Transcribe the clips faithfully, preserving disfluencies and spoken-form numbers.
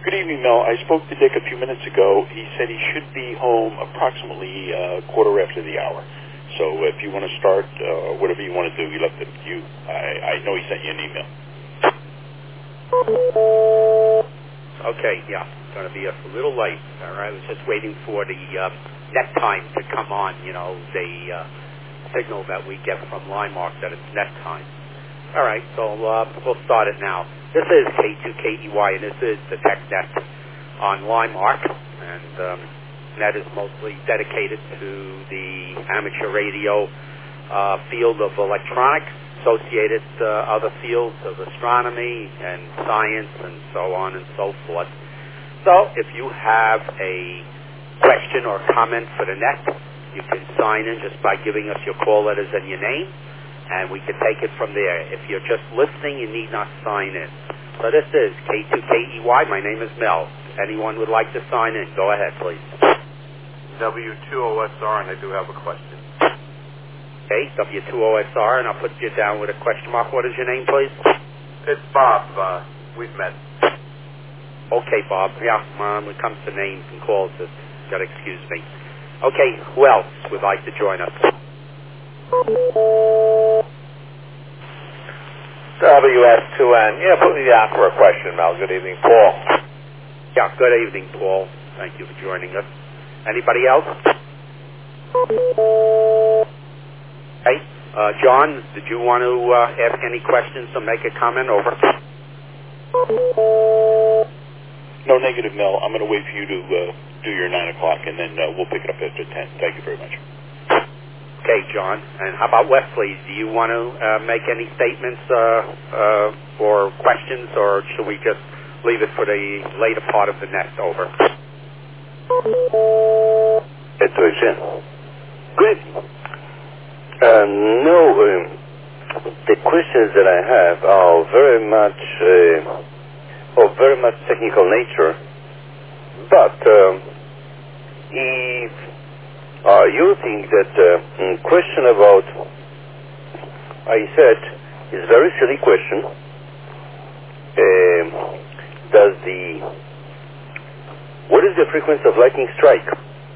Good evening, Mel. I spoke to Dick a few minutes ago. He said he should be home approximately a uh, quarter after the hour. So if you want to start, uh, whatever you want to do, he left it to you. I, I know he sent you an email. Okay, yeah. It's going to be a little late. All right. I was just waiting for the uh, net time to come on, you know, the uh, signal that we get from Linemark that it's net time. All right, so uh, we'll start it now. This is K two K E Y, and this is the TechNet on Linemark, and um, net is mostly dedicated to the amateur radio uh, field of electronics, associated uh, other fields of astronomy and science and so on and so forth. So if you have a question or comment for the net, you can sign in just by giving us your call letters and your name, and we can take it from there. If you're just listening, you need not sign in. So this is K two K E Y. My name is Mel. Anyone would like to sign in, go ahead, please. W two O S R, and I do have a question. Okay, W two O S R, and I'll put you down with a question mark. What is your name, please? It's Bob. Uh, we've met. Okay, Bob. Yeah, um, when it comes to names and calls, you got to excuse me. Okay, who else would like to join us? W S two N. Yeah, put me down for a question, Mel. Good evening, Paul. Yeah, good evening, Paul. Thank you for joining us. Anybody else? Hey, uh, John, did you want to uh, ask any questions or make a comment? Over. No, negative, Mel. I'm going to wait for you to uh, do your nine o'clock, and then uh, we'll pick it up after ten. Thank you very much. Okay, John. And how about Wesley? Do you want to uh, make any statements uh, uh, or questions, or should we just leave it for the later part of the net? Over. Intuition. Great. Uh, no, um, the questions that I have are very much uh, of very much technical nature, but um, if Uh, you think that uh, question about, I said, is a very silly question. Uh, does the, what is the frequency of lightning strike?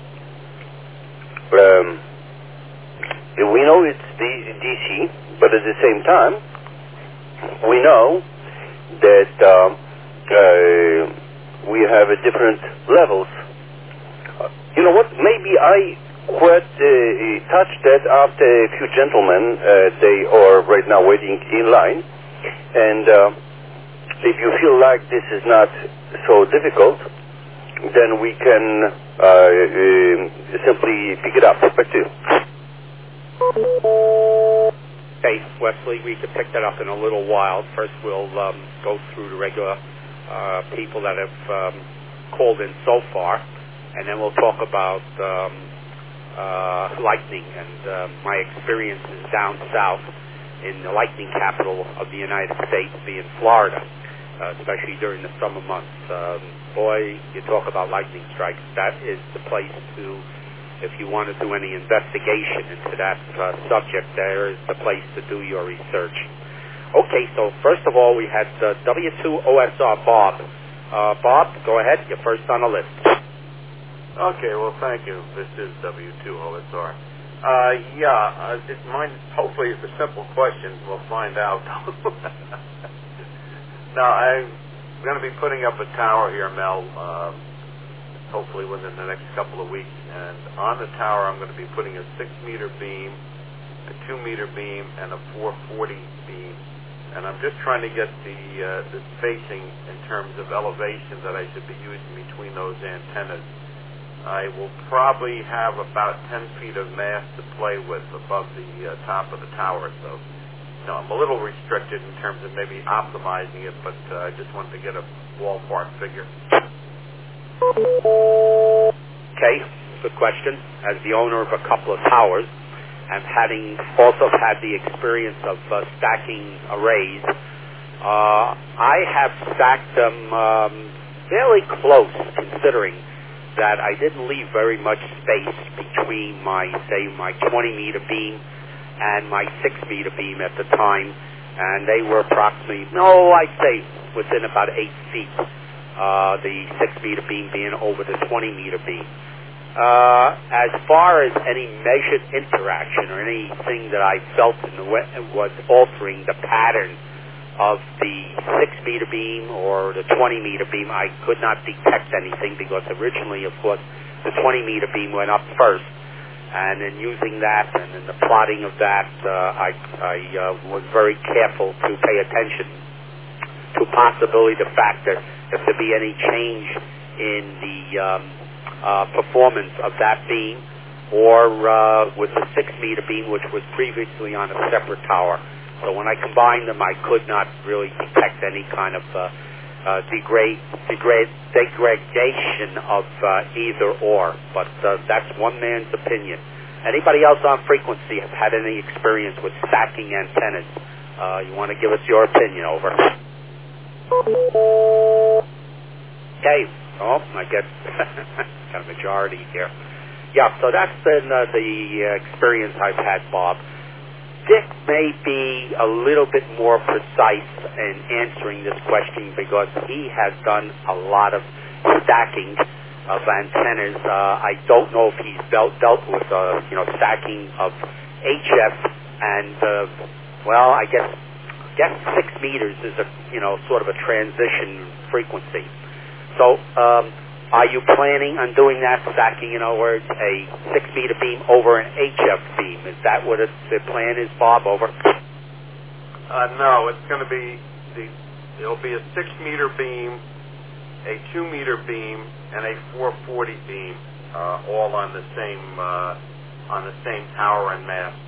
Um, we know it's D C, but at the same time, we know that uh, uh, we have a different levels. Uh, you know what? Maybe I quite uh, touched that after a few gentlemen, uh, they are right now waiting in line, and uh, if you feel like this is not so difficult, then we can uh, uh, simply pick it up. Back to you. Okay, Wesley, we can pick that up in a little while. First, we'll um, go through the regular uh, people that have um, called in so far, and then we'll talk about um, Uh, lightning and uh, my experiences down south in the lightning capital of the United States, being Florida, uh, especially during the summer months. Um, boy, you talk about lightning strikes. That is the place to, if you want to do any investigation into that uh, subject, there is the place to do your research. Okay, so first of all, we had uh, W two O S R, Bob. Uh, Bob, go ahead. You're first on the list. Okay, well, thank you. This is W two O S R. Uh, yeah, uh, it, mine, hopefully it's a simple question. We'll find out. Now, I'm going to be putting up a tower here, Mel, uh, hopefully within the next couple of weeks. And on the tower, I'm going to be putting a six-meter beam, a two-meter beam, and a four forty beam. And I'm just trying to get the, uh, the spacing in terms of elevation that I should be using between those antennas. I will probably have about ten feet of mass to play with above the uh, top of the tower. So, you know, I'm a little restricted in terms of maybe optimizing it, but uh, I just wanted to get a ballpark figure. Okay, good question. As the owner of a couple of towers, and having also had the experience of uh, stacking arrays, uh, I have stacked them um, fairly close, considering that I didn't leave very much space between my, say, my twenty meter beam and my six meter beam at the time, and they were approximately, no, I'd say within about eight feet uh, the six meter beam being over the twenty meter beam. Uh, as far as any measured interaction or anything that I felt in the way was altering the pattern of the six meter beam or the twenty meter beam, I could not detect anything because originally, of course, the twenty meter beam went up first. And in using that and in the plotting of that, uh, I, I uh, was very careful to pay attention to possibility the fact that if there be any change in the um, uh, performance of that beam or uh, with the six meter beam, which was previously on a separate tower. So when I combined them, I could not really detect any kind of uh, uh, degrade, degrade, degradation of uh, either or. But uh, that's one man's opinion. Anybody else on frequency have had any experience with stacking antennas? Uh, you want to give us your opinion? Over. Okay. Oh, I guess got a majority here. Yeah, so that's been uh, the uh, experience I've had, Bob. Dick may be a little bit more precise in answering this question because he has done a lot of stacking of antennas. Uh, I don't know if he's dealt, dealt with, uh, you know, stacking of H F and, uh, well, I guess, guess six meters is a, you know, sort of a transition frequency. So, um, are you planning on doing that, stacking, in other words, a six meter beam over an H F beam? Is that what it, the plan is, Bob? Over. Uh, no, it's going to be the. It'll be a six meter beam, a two meter beam, and a four forty beam, uh, all on the same uh, on the same tower and mast.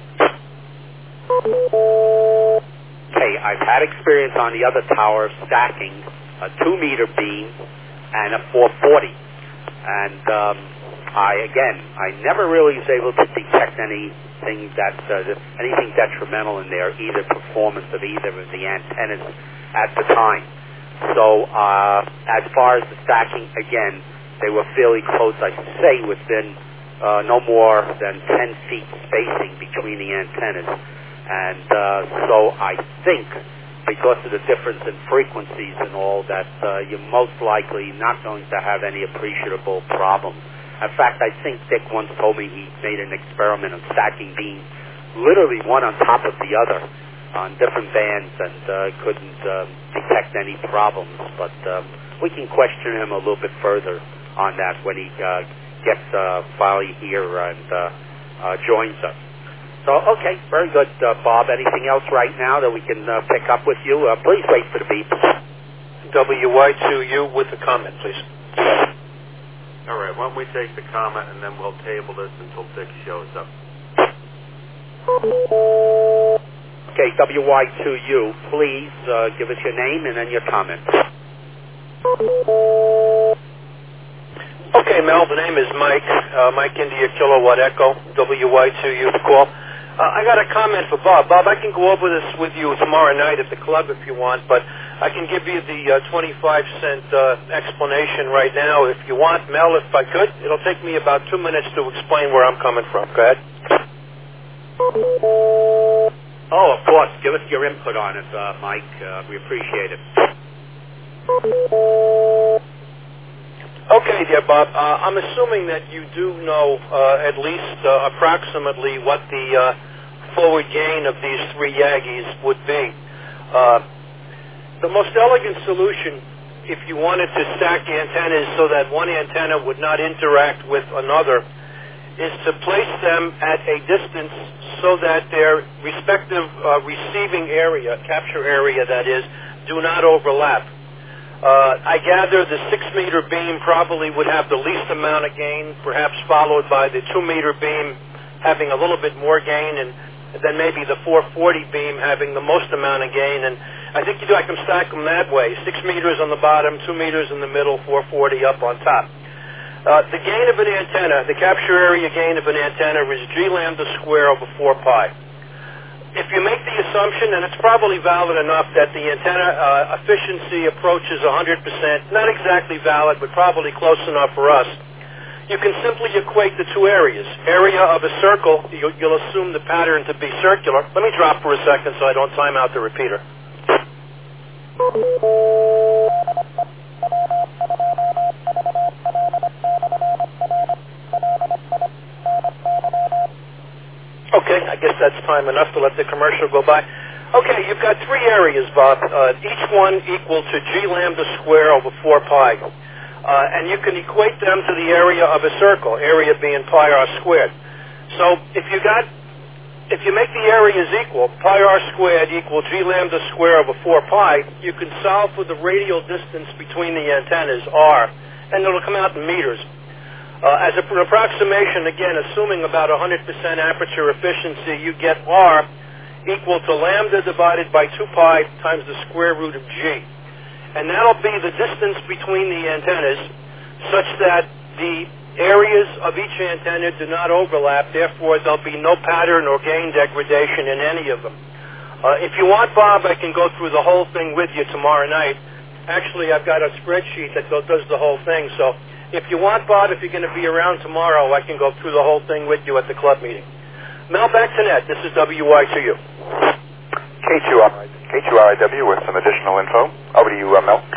Okay, I've had experience on the other tower stacking a two meter beam and a four forty. And um, I, again, I never really was able to detect anything that, uh, anything detrimental in there, either performance of either of the antennas at the time. So uh, as far as the stacking, again, they were fairly close, I say, within uh, no more than ten feet spacing between the antennas. And uh, so I think, because of the difference in frequencies and all, that uh, you're most likely not going to have any appreciable problems. In fact, I think Dick once told me he made an experiment of stacking beams, literally one on top of the other, on different bands, and uh, couldn't um, detect any problems. But um, we can question him a little bit further on that when he uh, gets uh, finally here and uh, uh, joins us. So, okay, very good, uh, Bob. Anything else right now that we can uh, pick up with you? Uh, please wait for the beep. W Y two U with a comment, please. All right, why don't we take the comment and then we'll table this until Dick shows up. Okay, W Y two U, please uh, give us your name and then your comment. Okay, Mel, the name is Mike. Uh, Mike India Kilowatt Echo, W Y two U call. Uh, I got a comment for Bob. Bob, I can go over this with you tomorrow night at the club if you want, but I can give you the uh, twenty-five cent uh, explanation right now if you want. Mel, if I could, it'll take me about two minutes to explain where I'm coming from. Go ahead. Oh, of course. Give us your input on it, uh, Mike. Uh, we appreciate it. Okay, dear Bob. Uh, I'm assuming that you do know uh, at least uh, approximately what the uh, forward gain of these three Yagis would be. Uh, the most elegant solution, if you wanted to stack antennas so that one antenna would not interact with another, is to place them at a distance so that their respective uh, receiving area, capture area that is, do not overlap. Uh, I gather the six meter beam probably would have the least amount of gain, perhaps followed by the two meter beam having a little bit more gain, and then maybe the four forty beam having the most amount of gain. And I think you do, I can stack them that way. Six meters on the bottom, two meters in the middle, four forty up on top. Uh, the gain of an antenna, the capture area gain of an antenna is G lambda square over four pi. If you make the assumption, and it's probably valid enough, that the antenna uh, efficiency approaches one hundred percent, not exactly valid, but probably close enough for us, you can simply equate the two areas. Area of a circle, you, you'll assume the pattern to be circular. Let me drop for a second so I don't time out the repeater. Okay, I guess that's time enough to let the commercial go by. Okay, you've got three areas, Bob, uh, each one equal to G lambda square over four pi. Uh, and you can equate them to the area of a circle, area being pi r squared. So if you got, if you make the areas equal, pi r squared equal G lambda square over four pi, you can solve for the radial distance between the antennas, r, and it'll come out in meters. Uh, as a, an approximation, again, assuming about one hundred percent aperture efficiency, you get r equal to lambda divided by two pi times the square root of g. And that'll be the distance between the antennas such that the areas of each antenna do not overlap, therefore there'll be no pattern or gain degradation in any of them. Uh, if you want, Bob, I can go through the whole thing with you tomorrow night. Actually, I've got a spreadsheet that go, does the whole thing, so if you want, Bob, if you're going to be around tomorrow, I can go through the whole thing with you at the club meeting. Mel, back to net. This is W Y two U. K two R I W with some additional info. Over to you, uh, Mel.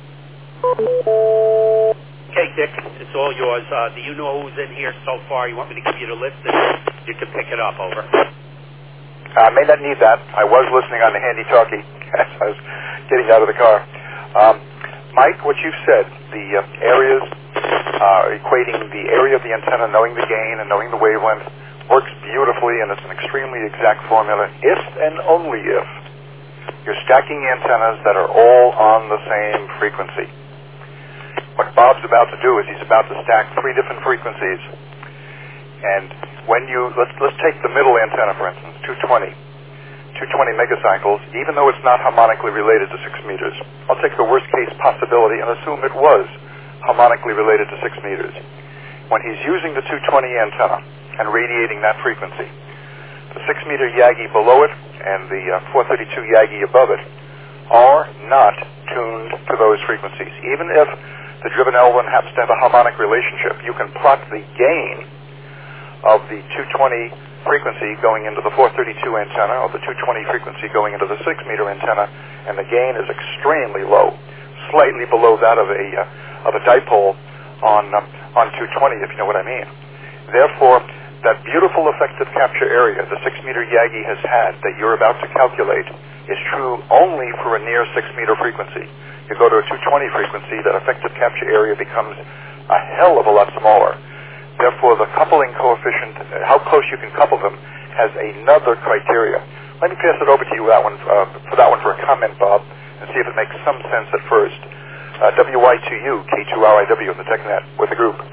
Okay, Dick, it's all yours. Uh, do you know who's in here so far? You want me to give you the list and you can pick it up, over? I uh, may not need that. I was listening on the handy-talkie as I was getting out of the car. Um, Mike, what you've said, the uh, areas uh, equating the area of the antenna, knowing the gain and knowing the wavelength, works beautifully, and it's an extremely exact formula if and only if you're stacking antennas that are all on the same frequency. What Bob's about to do is he's about to stack three different frequencies. And when you, let's, let's take the middle antenna, for instance, two twenty. two twenty megacycles, even though it's not harmonically related to six meters. I'll take the worst case possibility and assume it was harmonically related to six meters. When he's using the two twenty antenna and radiating that frequency, the six meter Yagi below it and the uh, four thirty-two Yagi above it are not tuned to those frequencies. Even if the driven L one happens to have a harmonic relationship, you can plot the gain of the two twenty frequency going into the four thirty-two antenna or the two twenty frequency going into the six meter antenna, and the gain is extremely low, slightly below that of a uh, of a dipole on um, on two twenty, if you know what I mean. Therefore, that beautiful effective capture area the six meter Yagi has had that you're about to calculate is true only for a near six meter frequency. You go to a two twenty frequency, that effective capture area becomes a hell of a lot smaller. Therefore, the coupling coefficient, how close you can couple them, has another criteria. Let me pass it over to you that one, uh, for that one for a comment, Bob, and see if it makes some sense at first. Uh, W Y two U, K two R I W in the TechNet with the group.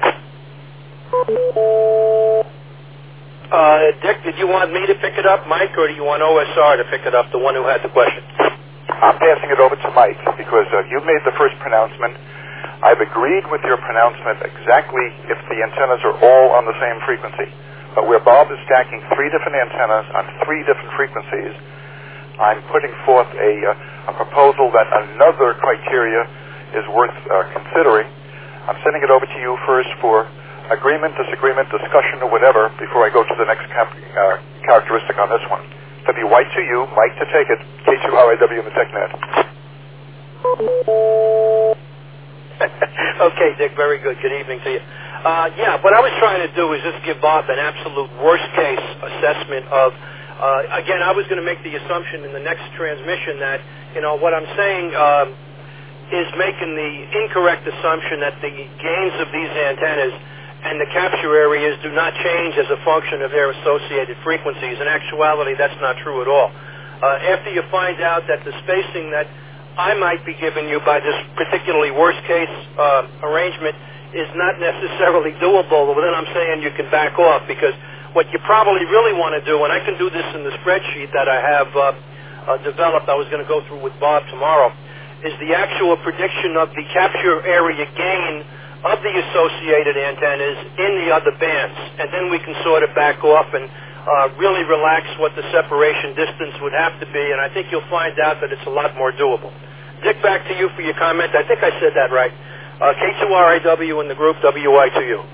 Uh, Dick, did you want me to pick it up, Mike, or do you want O S R to pick it up, the one who had the question? I'm passing it over to Mike because uh, you made the first pronouncement. I've agreed with your pronouncement exactly if the antennas are all on the same frequency. But where Bob is stacking three different antennas on three different frequencies, I'm putting forth a, uh, a proposal that another criteria is worth uh, considering. I'm sending it over to you first for agreement, disagreement, discussion, or whatever before I go to the next cap- uh, characteristic on this one. W Y two U, Mike to take it, K two R I W in the TechNet. Okay, Dick, very good. Good evening to you. Uh, yeah, what I was trying to do is just give Bob an absolute worst-case assessment of, uh, again, I was going to make the assumption in the next transmission that, you know, what I'm saying um, is making the incorrect assumption that the gains of these antennas and the capture areas do not change as a function of their associated frequencies. In actuality, that's not true at all. Uh, after you find out that the spacing that I might be giving you by this particularly worst-case uh, arrangement is not necessarily doable, well, then I'm saying you can back off, because what you probably really want to do, and I can do this in the spreadsheet that I have uh, uh, developed, I was going to go through with Bob tomorrow, is the actual prediction of the capture area gain of the associated antennas in the other bands, and then we can sort of back off and uh, really relax what the separation distance would have to be, and I think you'll find out that it's a lot more doable. Dick, back to you for your comment. I think I said that right. Uh, K two R I W in the group, W Y two U.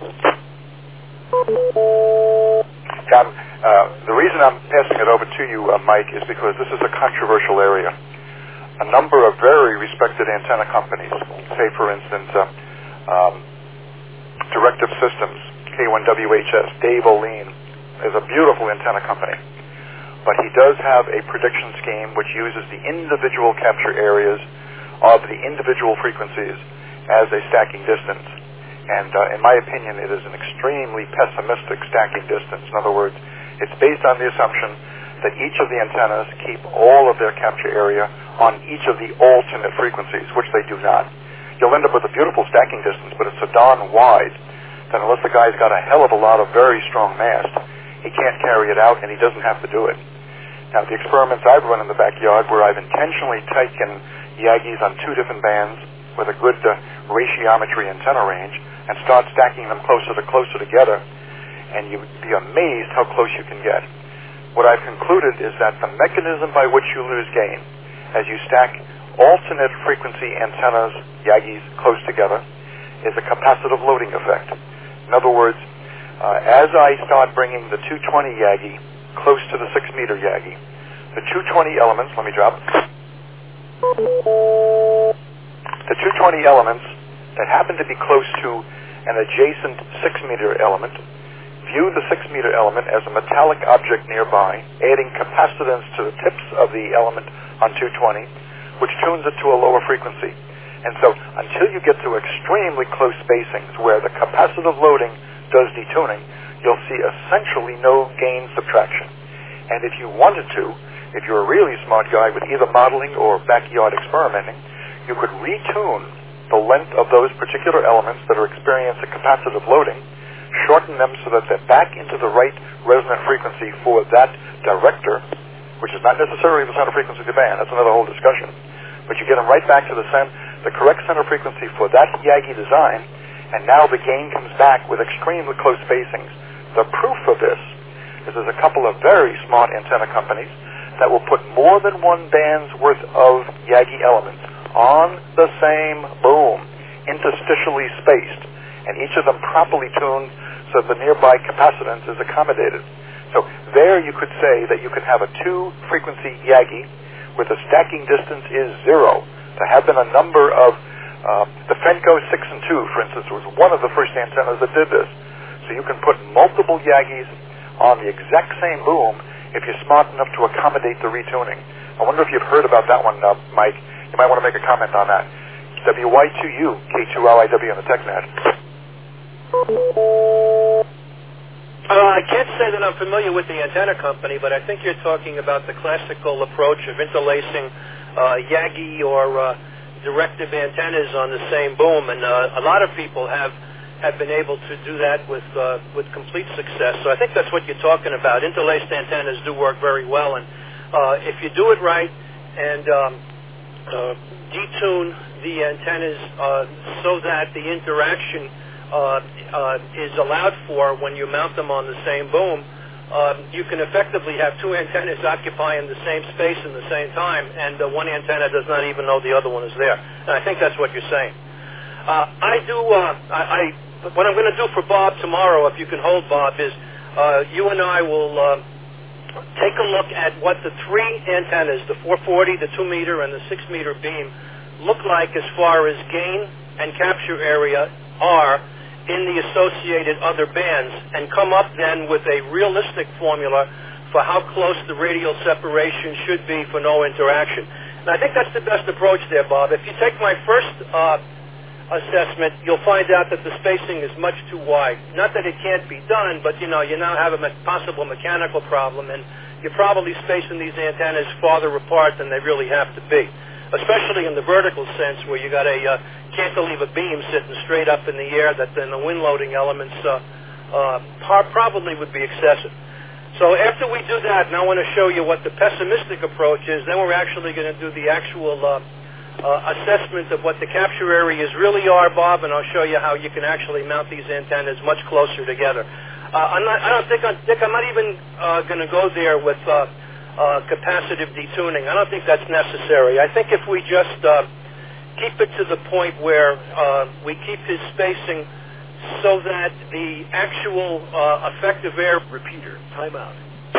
John, uh, the reason I'm passing it over to you, uh, Mike, is because this is a controversial area. A number of very respected antenna companies, say, for instance, uh, Um, Directive Systems, K one W H S, Dave O'Lean, is a beautiful antenna company, but he does have a prediction scheme which uses the individual capture areas of the individual frequencies as a stacking distance. And uh, in my opinion, it is an extremely pessimistic stacking distance. In other words, it's based on the assumption that each of the antennas keep all of their capture area on each of the alternate frequencies, which they do not. You'll end up with a beautiful stacking distance, but it's so darn wide that unless the guy's got a hell of a lot of very strong mast, he can't carry it out, and he doesn't have to do it. Now, the experiments I've run in the backyard where I've intentionally taken Yagis on two different bands with a good uh, ratiometry antenna range and start stacking them closer to closer together, and you'd be amazed how close you can get. What I've concluded is that the mechanism by which you lose gain as you stack alternate frequency antennas, Yagis, close together, is a capacitive loading effect. In other words, uh, as I start bringing the two twenty Yagi close to the six meter Yagi, the two twenty elements, let me drop, the two twenty elements that happen to be close to an adjacent six meter element view the six meter element as a metallic object nearby, adding capacitance to the tips of the element on two twenty, which tunes it to a lower frequency. And so until you get to extremely close spacings where the capacitive loading does detuning, you'll see essentially no gain subtraction. And if you wanted to, if you're a really smart guy with either modeling or backyard experimenting, you could retune the length of those particular elements that are experiencing capacitive loading, shorten them so that they're back into the right resonant frequency for that director, which is not necessarily the center frequency of the band. That's another whole discussion. But you get them right back to the center, the correct center frequency for that Yagi design, and now the gain comes back with extremely close spacings. The proof of this is there's a couple of very smart antenna companies that will put more than one band's worth of Yagi elements on the same boom, interstitially spaced, and each of them properly tuned so the nearby capacitance is accommodated. So there you could say that you could have a two-frequency Yagi where the stacking distance is zero. There have been a number of, uh, the Fenco six and two, for instance, was one of the first antennas that did this. So you can put multiple Yagis on the exact same boom if you're smart enough to accommodate the retuning. I wonder if you've heard about that one, uh, Mike. You might want to make a comment on that. W Y two U, K two L I W on the TechNet. Uh, I can't say that I'm familiar with the antenna company, but I think you're talking about the classical approach of interlacing uh, Yagi or uh, directive antennas on the same boom, and uh, a lot of people have have been able to do that with uh, with complete success. So I think that's what you're talking about. Interlaced antennas do work very well, and uh, if you do it right and um, uh, detune the antennas uh, so that the interaction Uh, uh, is allowed for when you mount them on the same boom, uh, you can effectively have two antennas occupying the same space in the same time, and uh, one antenna does not even know the other one is there. And I think that's what you're saying. Uh, I do. Uh, I, I what I'm going to do for Bob tomorrow, if you can hold Bob, is uh, you and I will uh, take a look at what the three antennas, the four forty, the two meter, and the six meter beam, look like as far as gain and capture area are in the associated other bands, and come up then with a realistic formula for how close the radial separation should be for no interaction. And I think that's the best approach there, Bob. If you take my first uh, assessment, you'll find out that the spacing is much too wide. Not that it can't be done, but you know, you now have a me- possible mechanical problem, and you're probably spacing these antennas farther apart than they really have to be, especially in the vertical sense where you got a uh, cantilever beam sitting straight up in the air that then the wind loading elements uh, uh, par- probably would be excessive. So after we do that, and I want to show you what the pessimistic approach is, then we're actually going to do the actual uh, uh, assessment of what the capture areas really are, Bob, and I'll show you how you can actually mount these antennas much closer together. Uh, I'm not, I don't think, I'm, Dick, I'm not even uh, going to go there with uh, uh, capacitive detuning. I don't think that's necessary. I think if we just uh, keep it to the point where uh, we keep his spacing so that the actual uh, effective air... Repeater, timeout.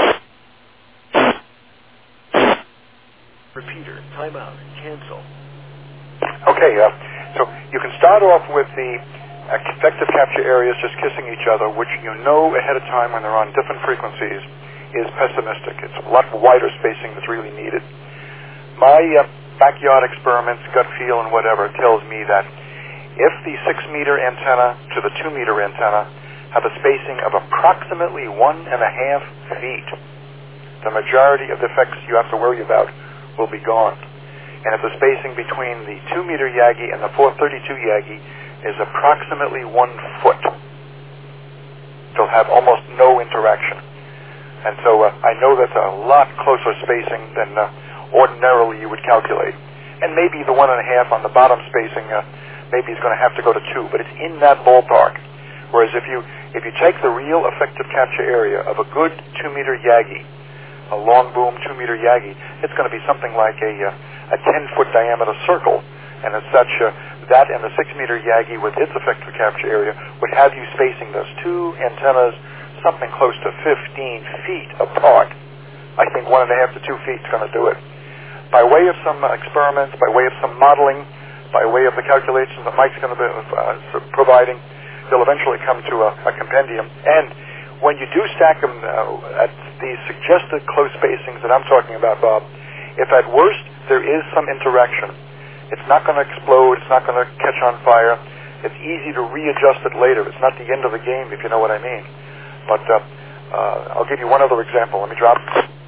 Repeater, timeout, cancel. Okay, uh, so you can start off with the effective capture areas just kissing each other, which you know ahead of time when they're on different frequencies, is pessimistic. It's a lot wider spacing that's really needed. My uh, backyard experiments, gut feel, and whatever tells me that if the six-meter antenna to the two-meter antenna have a spacing of approximately one and a half feet, the majority of the effects you have to worry about will be gone. And if the spacing between the two-meter Yagi and the four thirty-two Yagi is approximately one foot, they'll have almost no interaction. And so uh, I know that's a lot closer spacing than uh, ordinarily you would calculate. And maybe the one and a half on the bottom spacing, uh, maybe is going to have to go to two, but it's in that ballpark. Whereas if you if you take the real effective capture area of a good two-meter Yagi, a long boom two-meter Yagi, it's going to be something like a uh, a ten-foot diameter circle, and as such, uh, that and the six-meter Yagi with its effective capture area would have you spacing those two antennas something close to fifteen feet apart. I think one and a half to two feet is going to do it. By way of some uh, experiments, by way of some modeling, by way of the calculations that Mike's going to be uh, providing, they'll eventually come to a, a compendium. And when you do stack them uh, at the suggested close spacings that I'm talking about, Bob, if at worst there is some interaction, it's not going to explode, it's not going to catch on fire, it's easy to readjust it later. It's not the end of the game, if you know what I mean. But uh, uh, I'll give you one other example. Let me drop.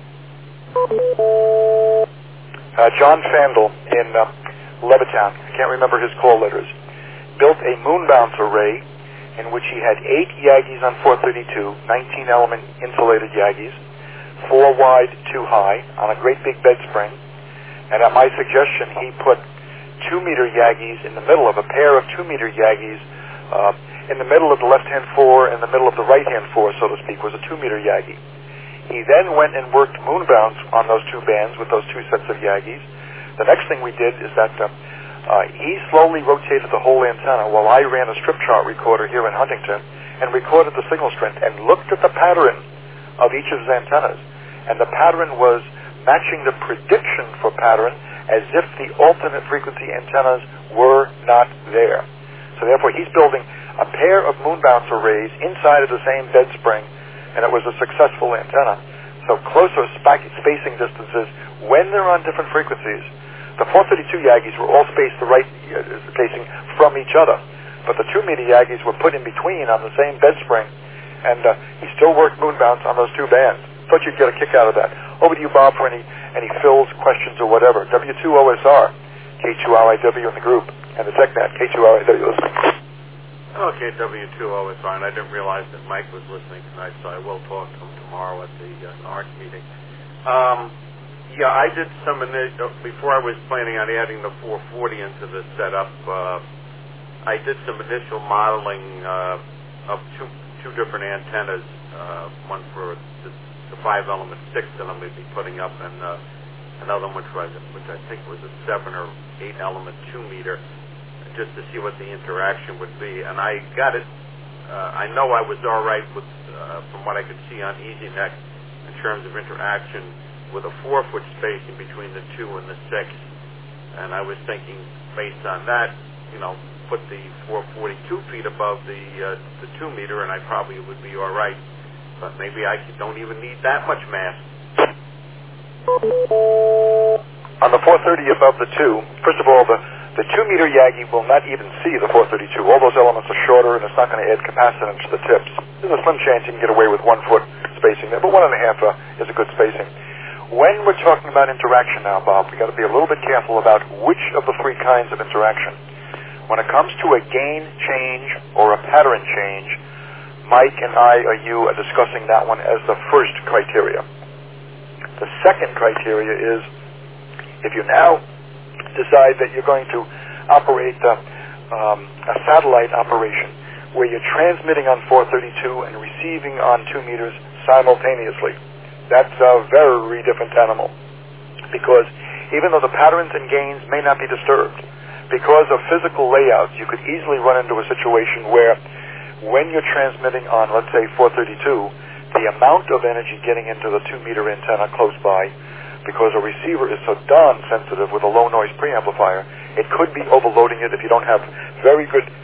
Uh, John Fandel in uh, Levittown, I can't remember his call letters, built a moon bounce array in which he had eight Yagis on four thirty-two, nineteen element insulated Yagis, four wide, two high, on a great big bed spring. And at my suggestion, he put two-meter Yagis in the middle of a pair of two-meter Yagis. Uh, in the middle of the left-hand four and the middle of the right-hand four, so to speak, was a two-meter Yagi. He then went and worked moon bounce on those two bands with those two sets of Yagis. The next thing we did is that uh, uh, he slowly rotated the whole antenna while I ran a strip chart recorder here in Huntington and recorded the signal strength and looked at the pattern of each of his antennas. And the pattern was matching the prediction for pattern as if the alternate frequency antennas were not there. So therefore he's building a pair of moon bounce arrays inside of the same bed spring, and it was a successful antenna. So closer spacing distances when they're on different frequencies. The four thirty-two Yagis were all spaced the right uh, spacing from each other, but the two-meter Yagis were put in between on the same bed spring, and uh, he still worked moon bounce on those two bands. Thought you'd get a kick out of that. Over to you, Bob, for any any fills, questions, or whatever. W two O S R, K two R I W in the group, and the TechNet, K two R I W listening. Okay, W two O S R, and I didn't realize that Mike was listening tonight, so I will talk to him tomorrow at the uh, N A R C meeting. Um, yeah, I did some initial, before I was planning on adding the four forty into the setup, uh, I did some initial modeling uh, of two two different antennas, uh, one for the, the five element six that I'm going to be putting up, and uh, another one which, was, which I think was a seven or eight element two meter, just to see what the interaction would be. And I got it, uh, I know I was all right with, uh, from what I could see on EasyNet in terms of interaction with a four-foot spacing between the two and the six. And I was thinking, based on that, you know, put the four forty-two feet above the uh, the two meter, and I probably would be all right. But maybe I don't even need that much mass. On the four thirty above the two, first of all, the The two-meter Yagi will not even see the four thirty-two. All those elements are shorter, and it's not going to add capacitance to the tips. There's a slim chance you can get away with one-foot spacing there, but one and a half uh, is a good spacing. When we're talking about interaction now, Bob, we've got to be a little bit careful about which of the three kinds of interaction. When it comes to a gain change or a pattern change, Mike and I or you are discussing that one as the first criteria. The second criteria is if you now decide that you're going to operate uh, um, a satellite operation where you're transmitting on four thirty-two and receiving on two meters simultaneously. That's a very different animal, because even though the patterns and gains may not be disturbed, because of physical layouts, you could easily run into a situation where when you're transmitting on, let's say, four thirty-two, the amount of energy getting into the two meter antenna close by, because a receiver is so darn sensitive with a low noise preamplifier, it could be overloading it if you don't have very good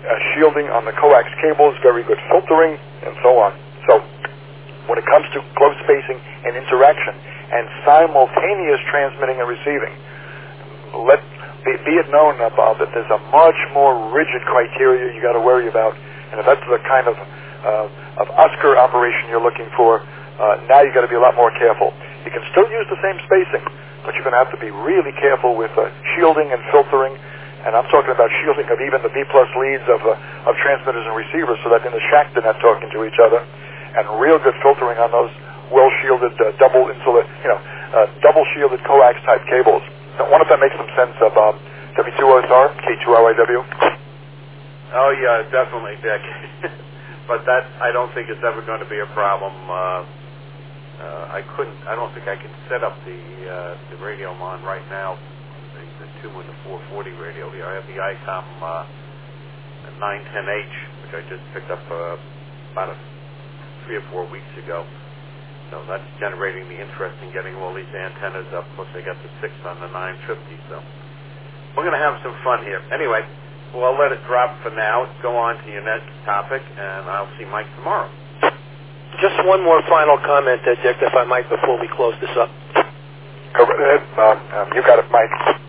uh, shielding on the coax cables, very good filtering, and so on. So when it comes to close spacing and interaction and simultaneous transmitting and receiving, let be, be it known, uh, Bob, that there's a much more rigid criteria you got to worry about, and if that's the kind of uh, of Oscar operation you're looking for, uh, now you got to be a lot more careful. You can still use the same spacing, but you're going to have to be really careful with uh, shielding and filtering. And I'm talking about shielding of even the B plus leads of uh, of transmitters and receivers, so that in the shack they're not talking to each other, and real good filtering on those well shielded uh, double insula, you know, uh, double shielded coax type cables. I wonder if that makes some sense of um, W two O S R, K two R I W. Oh yeah, definitely, Dick. But that I don't think is ever going to be a problem. Uh, uh, I couldn't. I don't think I can set up the uh, the radio I'm on right now. The two and the four forty radio here. I have the ICOM uh, nine ten H, which I just picked up uh, about a, three or four weeks ago. So that's generating the interest in getting all these antennas up. Plus, I got the six on the nine fifty. So we're going to have some fun here. Anyway, well, I'll let it drop for now. Go on to your next topic, and I'll see Mike tomorrow. Just one more final comment, uh, Dick, if I might, before we close this up. Go right ahead. Um, um, you got it, Mike.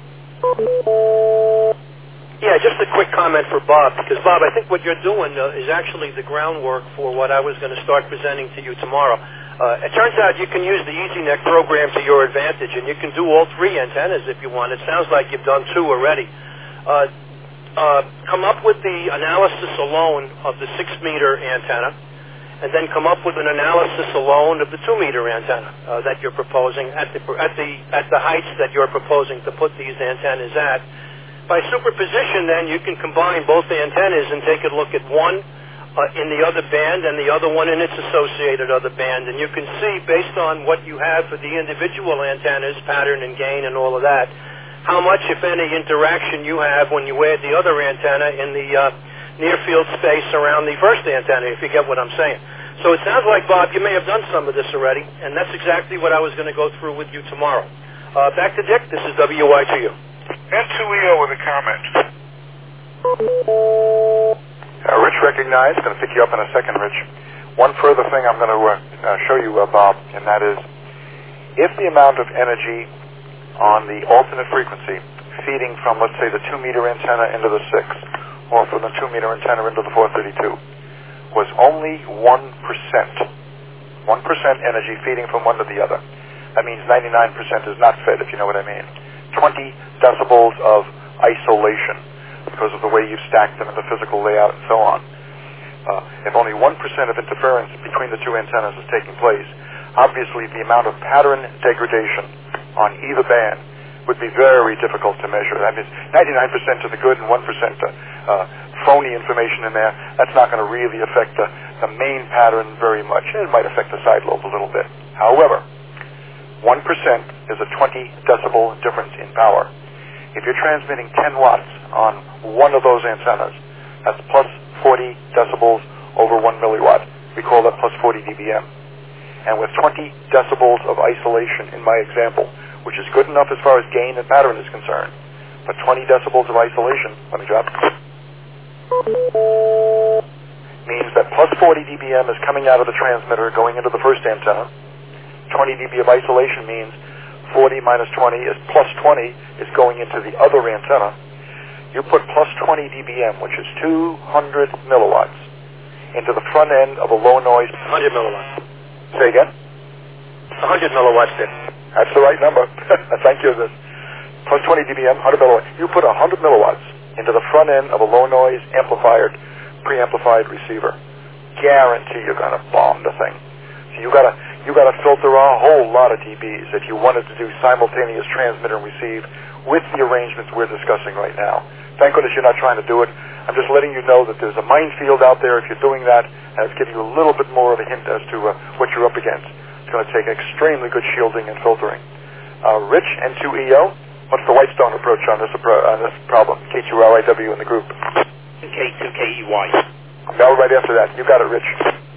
Yeah, just a quick comment for Bob, because Bob, I think what you're doing uh, is actually the groundwork for what I was going to start presenting to you tomorrow. Uh, it turns out you can use the EasyNet program to your advantage, and you can do all three antennas if you want. It sounds like you've done two already. Uh, uh, come up with the analysis alone of the six-meter antenna, and then come up with an analysis alone of the two-meter antenna uh, that you're proposing at the at the at the heights that you're proposing to put these antennas at. By superposition, then, you can combine both the antennas and take a look at one uh, in the other band and the other one in its associated other band, and you can see, based on what you have for the individual antennas, pattern and gain and all of that, how much, if any, interaction you have when you add the other antenna in the uh, near-field space around the first antenna, if you get what I'm saying. So it sounds like, Bob, you may have done some of this already, and that's exactly what I was going to go through with you tomorrow. Uh, back to Dick. This is W Y T U. N two E O with a comment. Uh, Rich recognized. Going to pick you up in a second, Rich. One further thing I'm going to uh, uh, show you, uh, Bob, and that is if the amount of energy on the alternate frequency feeding from, let's say, the two-meter antenna into the six, or from the two-meter antenna into the four thirty-two, was only one percent, one percent energy feeding from one to the other. That means ninety-nine percent is not fed, if you know what I mean. twenty decibels of isolation because of the way you stack them in the physical layout and so on. Uh, if only one percent of interference between the two antennas is taking place, obviously the amount of pattern degradation on either band would be very difficult to measure. That means ninety-nine percent to the good and one percent to uh, phony information in there. That's not going to really affect the, the main pattern very much. It might affect the side lobe a little bit. However, one percent is a twenty decibel difference in power. If you're transmitting ten watts on one of those antennas, that's plus forty decibels over one milliwatt. We call that plus forty D B M. And with twenty decibels of isolation in my example, which is good enough as far as gain and pattern is concerned, but twenty decibels of isolation, let me drop, means that plus forty D B M is coming out of the transmitter going into the first antenna. twenty D B of isolation means forty minus twenty is plus twenty is going into the other antenna. You put plus twenty D B M, which is two hundred milliwatts, into the front end of a low noise. one hundred milliwatts. Say again? one hundred milliwatts, Dick. That's the right number. Thank you. This plus twenty D B M, one hundred milliwatts. You put one hundred milliwatts into the front end of a low noise amplified, preamplified receiver. Guarantee you're going to bomb the thing. So you got to you got to filter a whole lot of D Bs if you wanted to do simultaneous transmit and receive with the arrangements we're discussing right now. Thank goodness you're not trying to do it. I'm just letting you know that there's a minefield out there if you're doing that, and it's giving you a little bit more of a hint as to uh, what you're up against. It's going to take extremely good shielding and filtering. Uh, Rich, N two E O, what's the Whitestone approach on this appro- on this problem? K two R I W in the group. K two K E Y. Mel, right after that. You got it, Rich.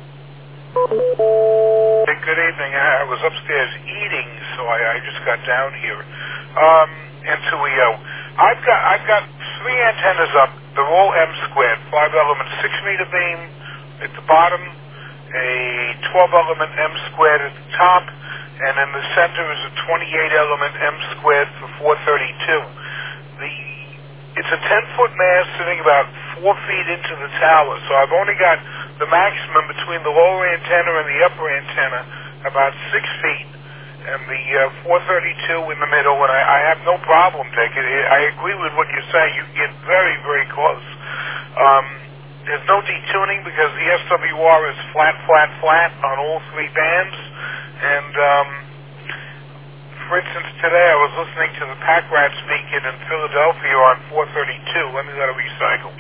Hey, good evening. I was upstairs eating, so I, I just got down here. Um, N two E O. I've got I've got three antennas up they're all M squared, five element six meter beam at the bottom, a twelve element M squared at the top, and in the center is a twenty-eight element M squared for four thirty-two. The It's a ten foot mast sitting about four feet into the tower, so I've only got the maximum between the lower antenna and the upper antenna, about six feet, and the uh, four thirty-two in the middle, and I, I have no problem taking it. I agree with what you're saying. You get very, very close. Um, there's no detuning because the S W R is flat, flat, flat on all three bands, and um, for instance, today I was listening to the Pack Rat speaking in Philadelphia on four thirty-two. Let me go to recycle.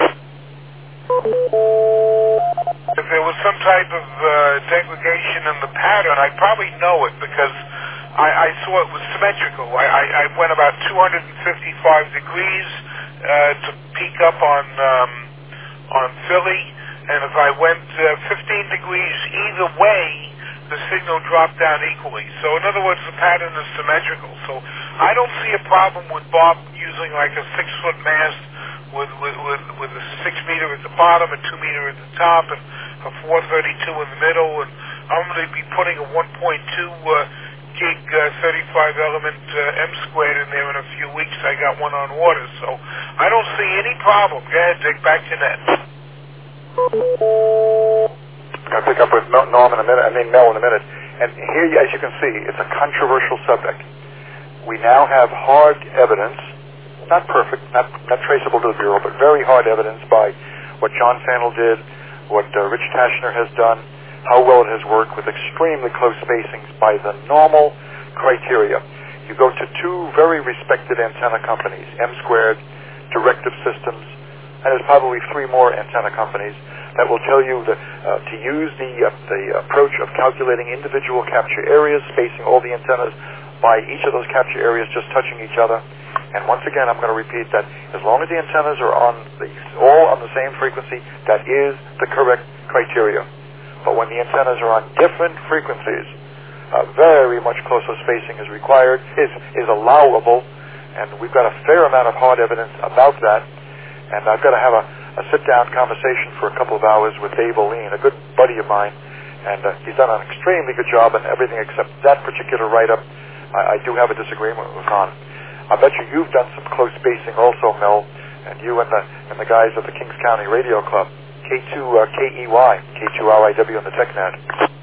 If there was some type of uh, degradation in the pattern, I'd probably know it because I, I saw it was symmetrical. I, I, I went about two hundred fifty-five degrees uh, to peak up on um, on Philly, and if I went uh, fifteen degrees either way, the signal dropped down equally. So in other words, the pattern is symmetrical. So I don't see a problem with Bob using like a six foot mast with with, with, with a six meter at the bottom, a two meter at the top, and a four thirty-two in the middle. And I'm going to be putting a one point two uh, gig uh, thirty-five element uh, M squared in there in a few weeks. I got one on order, so I don't see any problem. Go ahead, Dick. Back to Ned. I'll pick up with Norm in a minute, I mean Mel in a minute. And here, as you can see, it's a controversial subject. We now have hard evidence, not perfect, not, not traceable to the Bureau, but very hard evidence by what John Fannell did, what uh, Rich Tashner has done, how well it has worked with extremely close spacings by the normal criteria. You go to two very respected antenna companies, M Squared, Directive Systems, and there's probably three more antenna companies that will tell you that, uh, to use the uh, the approach of calculating individual capture areas, spacing all the antennas by each of those capture areas just touching each other. And once again, I'm going to repeat that as long as the antennas are on the, all on the same frequency, that is the correct criteria. But when the antennas are on different frequencies, uh, very much closer spacing is required, is is allowable, and we've got a fair amount of hard evidence about that. And I've got to have a, a sit-down conversation for a couple of hours with Dave Oline, a good buddy of mine, and uh, he's done an extremely good job on everything except that particular write-up. I, I do have a disagreement with on. I bet you you've done some close spacing also, Mel, and you and the and the guys at the Kings County Radio Club, K two uh, K E Y, K two R I W on the TechNet.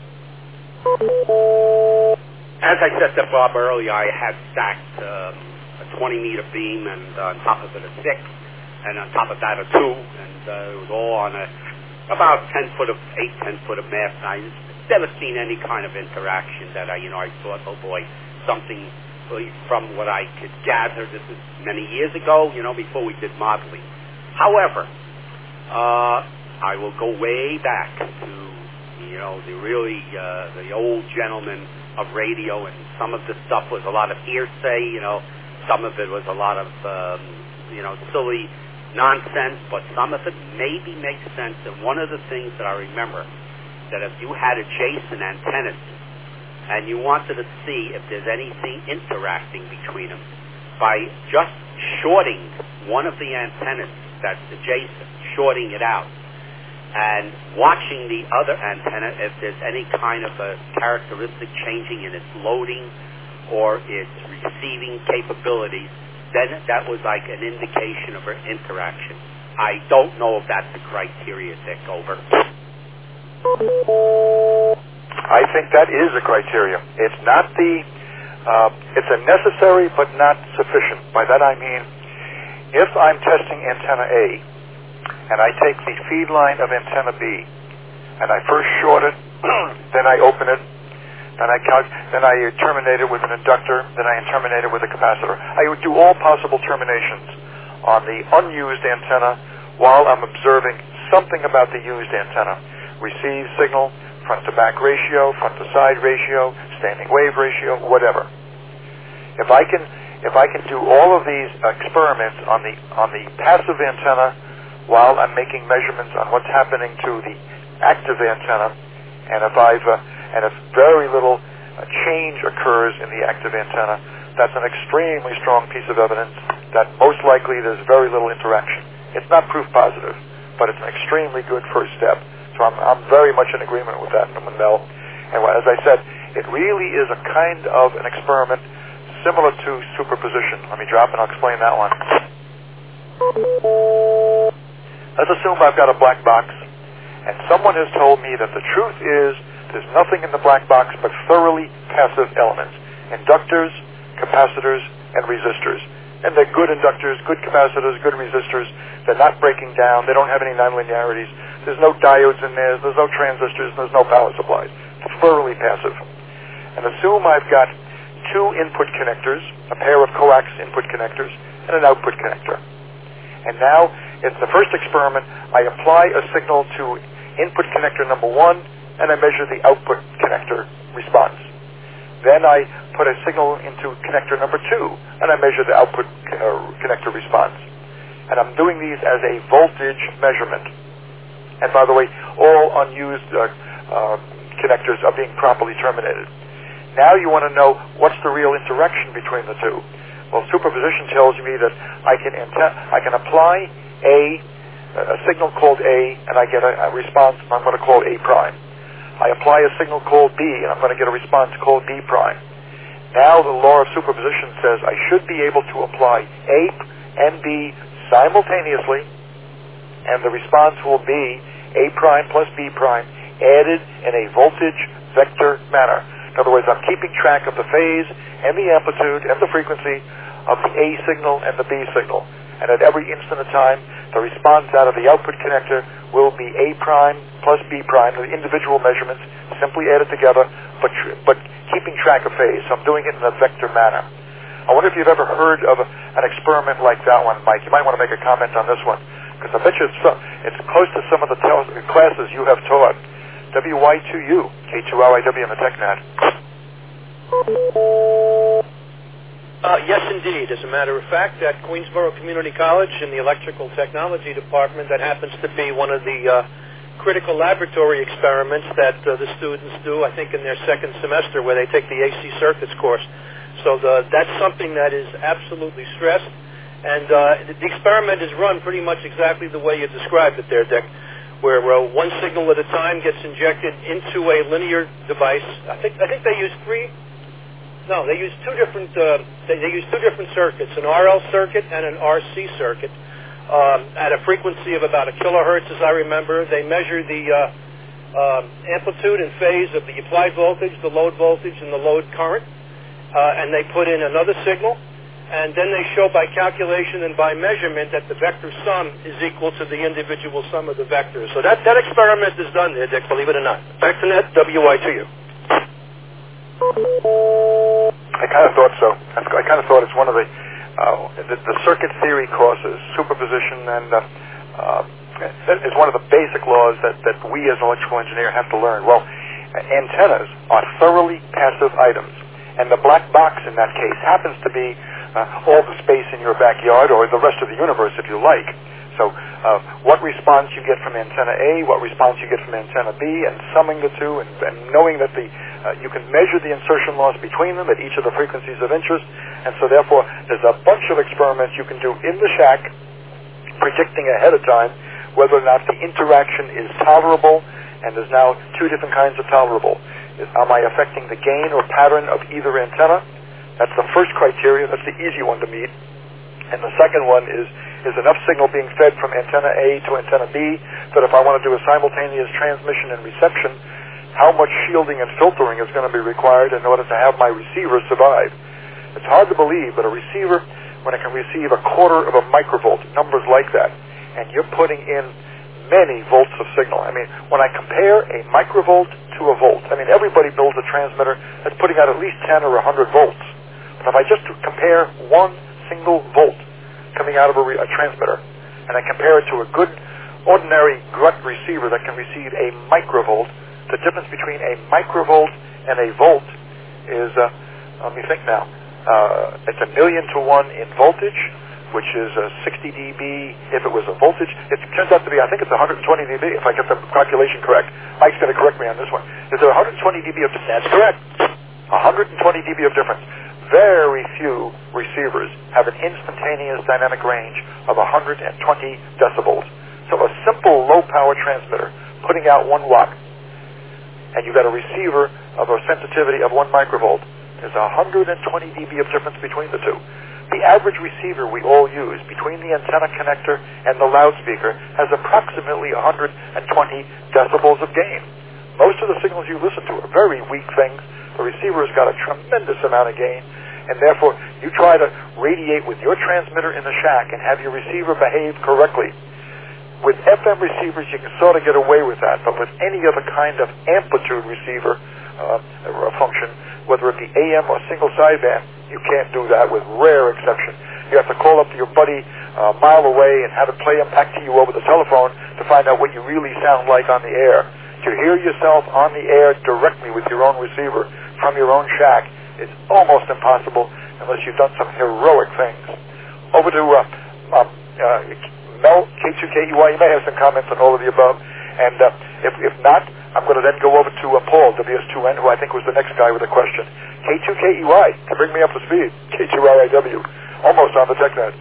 As I said to Bob earlier, I had stacked um, a twenty meter beam, and uh, on top of it a six. And on top of that a two, and uh, it was all on a about ten foot of eight, ten foot of mast. I never seen any kind of interaction that I, you know, I thought, oh boy, something. At least from what I could gather, this is many years ago, you know, before we did modeling. However, uh, I will go way back to, you know, the really uh, the old gentleman of radio, and some of the stuff was a lot of hearsay. You know, some of it was a lot of, um, you know, silly nonsense, but some of it maybe makes sense. And one of the things that I remember, that if you had adjacent antennas and you wanted to see if there's anything interacting between them, by just shorting one of the antennas that's adjacent, shorting it out, and watching the other antenna if there's any kind of a characteristic changing in its loading or its receiving capabilities, then that was like an indication of an interaction. I don't know if that's the criteria, Dick. Over. I think that is a criteria. It's not the, uh, it's a necessary but not sufficient. By that I mean, if I'm testing antenna A, and I take the feed line of antenna B, and I first short it, then I open it, then I cal- then I terminate it with an inductor, then I terminate it with a capacitor. I would do all possible terminations on the unused antenna while I'm observing something about the used antenna. Receive signal, front to back ratio, front to side ratio, standing wave ratio, whatever. If I can if I can do all of these experiments on the on the passive antenna while I'm making measurements on what's happening to the active antenna, and if I've uh, and if very little uh, change occurs in the active antenna, that's an extremely strong piece of evidence that most likely there's very little interaction. It's not proof positive, but it's an extremely good first step. So I'm, I'm very much in agreement with that, with Mel. And as I said, it really is a kind of an experiment similar to superposition. Let me drop and I'll explain that one. Let's assume I've got a black box, and someone has told me that the truth is there's nothing in the black box but thoroughly passive elements. Inductors, capacitors, and resistors. And they're good inductors, good capacitors, good resistors. They're not breaking down. They don't have any nonlinearities. There's no diodes in there. There's no transistors. There's no power supplies. It's thoroughly passive. And assume I've got two input connectors, a pair of coax input connectors, and an output connector. And now, in the first experiment, I apply a signal to input connector number one, and I measure the output connector response. Then I put a signal into connector number two, and I measure the output uh, connector response. And I'm doing these as a voltage measurement. And by the way, all unused uh, uh, connectors are being properly terminated. Now you want to know what's the real interaction between the two. Well, superposition tells me that I can inten- I can apply a, a signal called A, and I get a, a response I'm going to call A prime. I apply a signal called B, and I'm going to get a response called B prime. Now the law of superposition says I should be able to apply A and B simultaneously, and the response will be A prime plus B prime added in a voltage vector manner. In other words, I'm keeping track of the phase and the amplitude and the frequency of the A signal and the B signal. And at every instant of time, the response out of the output connector will be A prime plus B prime, the individual measurements simply added together, but tr- but keeping track of phase. So I'm doing it in a vector manner. I wonder if you've ever heard of a, an experiment like that one, Mike. You might want to make a comment on this one, because I bet you it's, uh, it's close to some of the tel- classes you have taught. W Y two U, K two L I W in the TechNet. Uh, yes, indeed. As a matter of fact, at Queensborough Community College in the Electrical Technology Department, that happens to be one of the uh, critical laboratory experiments that uh, the students do, I think, in their second semester, where they take the A C circuits course. So the, that's something that is absolutely stressed. And uh, the experiment is run pretty much exactly the way you described it there, Dick, where uh, one signal at a time gets injected into a linear device. I think I think they use three. No, they use two different. Uh, they, they use two different circuits: an R L circuit and an R C circuit, um, at a frequency of about a kilohertz, as I remember. They measure the uh, uh, amplitude and phase of the applied voltage, the load voltage, and the load current, uh, and they put in another signal. And then they show by calculation and by measurement that the vector sum is equal to the individual sum of the vectors. So that, that experiment is done there, Dick, believe it or not. Back to net, W Y to you. I kind of thought so. I kind of thought it's one of the, uh, the, the circuit theory courses, superposition, and uh, uh, is one of the basic laws that, that we as an electrical engineer have to learn. Well, antennas are thoroughly passive items, and the black box in that case happens to be Uh, all the space in your backyard, or the rest of the universe if you like. So uh, what response you get from antenna A, what response you get from antenna B, and summing the two, and, and knowing that the uh, you can measure the insertion loss between them at each of the frequencies of interest, and so therefore there's a bunch of experiments you can do in the shack, predicting ahead of time whether or not the interaction is tolerable, and there's now two different kinds of tolerable. Is, am I affecting the gain or pattern of either antenna? That's the first criteria. That's the easy one to meet. And the second one is, is enough signal being fed from antenna A to antenna B that if I want to do a simultaneous transmission and reception, how much shielding and filtering is going to be required in order to have my receiver survive. It's hard to believe, but a receiver, when it can receive a quarter of a microvolt, numbers like that, and you're putting in many volts of signal. I mean, when I compare a microvolt to a volt, I mean, everybody builds a transmitter that's putting out at least ten or one hundred volts. But if I just compare one single volt coming out of a, re- a transmitter, and I compare it to a good, ordinary grunt receiver that can receive a microvolt, the difference between a microvolt and a volt is, uh, let me think now, uh, it's a million to one in voltage, which is uh, sixty decibels if it was a voltage. It turns out to be, I think it's one hundred twenty decibels, if I get the calculation correct. Mike's going to correct me on this one. Is there one hundred twenty decibels of difference? That's correct. one hundred twenty decibels of difference. Very few receivers have an instantaneous dynamic range of one hundred twenty transmitter putting out one watt, and you've got a receiver of a sensitivity of one microvolt, there's one hundred twenty decibels of difference between the two. The average receiver we all use between the antenna connector and the loudspeaker has approximately one hundred twenty decibels of gain. Most of the signals you listen to are very weak things. The receiver has got a tremendous amount of gain, and therefore you try to radiate with your transmitter in the shack and have your receiver behave correctly. With F M receivers, you can sort of get away with that, but with any other kind of amplitude receiver uh, function, whether it be A M or single sideband, you can't do that with rare exception. You have to call up to your buddy a mile away and have it play them back to you over the telephone to find out what you really sound like on the air. To hear yourself on the air directly with your own receiver from your own shack is almost impossible unless you've done some heroic things. Over to uh, um, uh, Mel, K two K E Y. You may have some comments on all of the above. And uh, if, if not, I'm going to then go over to uh, Paul, W S two N, who I think was the next guy with a question. K two K E Y, to bring me up to speed. K two R I W, almost on the TechNet.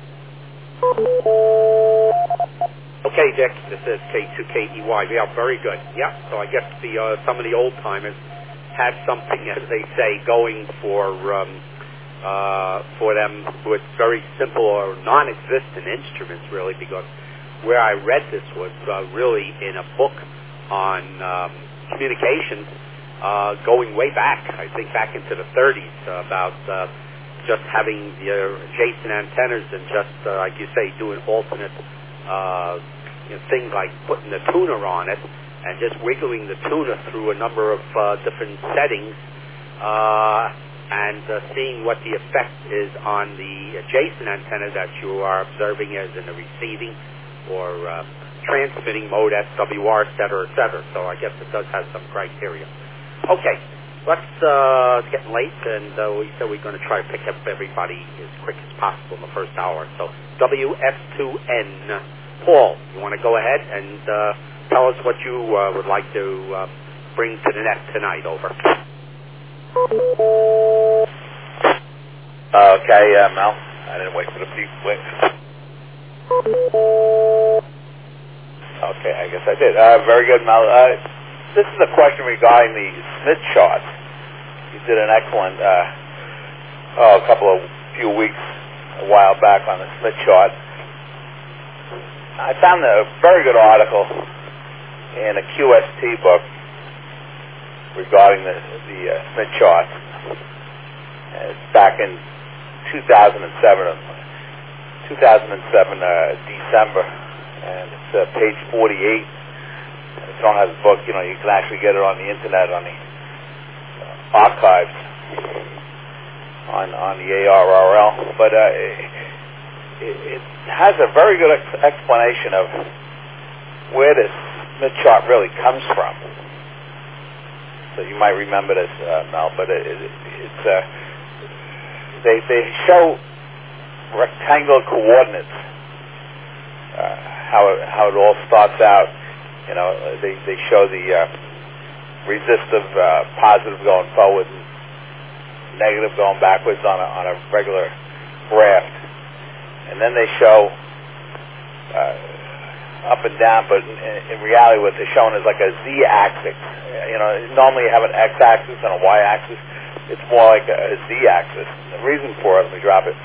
Okay, Dick, this is K two K E Y. Yeah, very good. Yeah, so I guess the uh, some of the old-timers had something, as they say, going for um, uh, for them with very simple or non-existent instruments, really, because where I read this was uh, really in a book on um, communications uh, going way back, I think back into the thirties, uh, about uh, just having the uh, adjacent antennas and just, uh, like you say, doing alternate uh, you know, things like putting the tuner on it and just wiggling the tuner through a number of uh, different settings uh, and uh, seeing what the effect is on the adjacent antenna that you are observing as in the receiving or uh, transmitting mode, S W R, et cetera, et cetera. So I guess it does have some criteria. Okay, let's, uh, it's getting late, and uh, we said we're going to try to pick up everybody as quick as possible in the first hour. So W S two N, Paul, you want to go ahead and uh, tell us what you uh, would like to uh, bring to the net tonight? Over. Okay, uh, Mel. I didn't wait for the beep. Wait. Okay, I guess I did. Uh, very good, Mel. Uh, this is a question regarding the Smith chart. You did an excellent, uh, oh, a couple of few weeks, a while back on the Smith chart. I found a very good article in a Q S T book regarding the, the uh, Smith chart. Uh, it's back in two thousand seven, two thousand seven uh, December, and it's uh, page forty-eight. If you don't have the book, you know, you can actually get it on the internet, on the uh, archives, on on the A R R L. But uh, it, it has a very good ex- explanation of where this Smith chart really comes from. So you might remember this, uh, Mel, but it, it, it's uh, they they show rectangular coordinates. Uh, how it, how it all starts out. You know, they they show the uh, resistive uh, positive going forward, and negative going backwards on a on a regular graph, and then they show uh, up and down. But in, in reality, what they're showing is like a z-axis. You know, normally you have an x-axis and a y-axis. It's more like a, a z-axis. The reason for it, let me drop it,